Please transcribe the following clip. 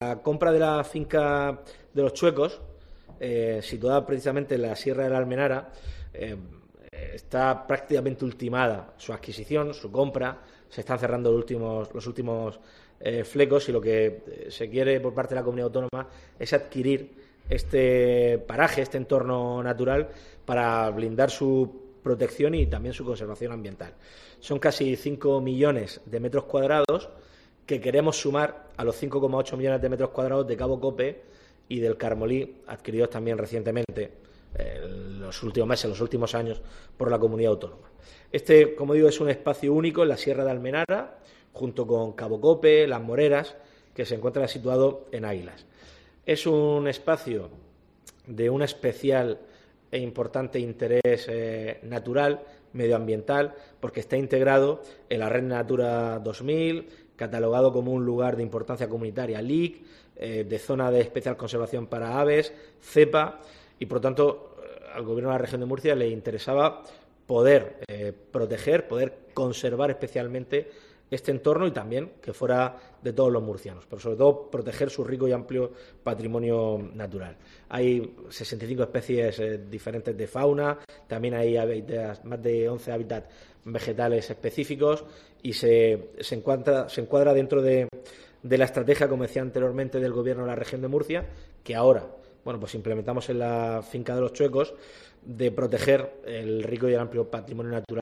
La compra de la finca de los Chuecos, situada precisamente en la Sierra de la Almenara, está prácticamente ultimada su adquisición, su compra. Se están cerrando los últimos flecos, y lo que se quiere por parte de la comunidad autónoma es adquirir este paraje, este entorno natural, para blindar su protección y también su conservación ambiental. Son casi 5 millones de metros cuadrados que queremos sumar a los 5,8 millones de metros cuadrados de Cabo Cope y del Carmolí, adquiridos también recientemente, en los últimos meses, los últimos años, por la comunidad autónoma. Este, como digo, es un espacio único en la Sierra de Almenara, junto con Cabo Cope, Las Moreras, que se encuentra situado en Águilas. Es un espacio de un especial e importante interés natural, medioambiental, porque está integrado en la Red Natura 2000, catalogado como un lugar de importancia comunitaria LIC, de zona de especial conservación para aves, CEPA, y por lo tanto al Gobierno de la Región de Murcia le interesaba poder proteger, poder conservar especialmente este entorno, y también que fuera de todos los murcianos, pero sobre todo proteger su rico y amplio patrimonio natural. Hay 65 especies diferentes de fauna, también hay más de 11 hábitats vegetales específicos, y se encuadra dentro de la estrategia, como decía anteriormente, del Gobierno de la Región de Murcia, que ahora pues implementamos en la finca de los Chuecos, de proteger el rico y el amplio patrimonio natural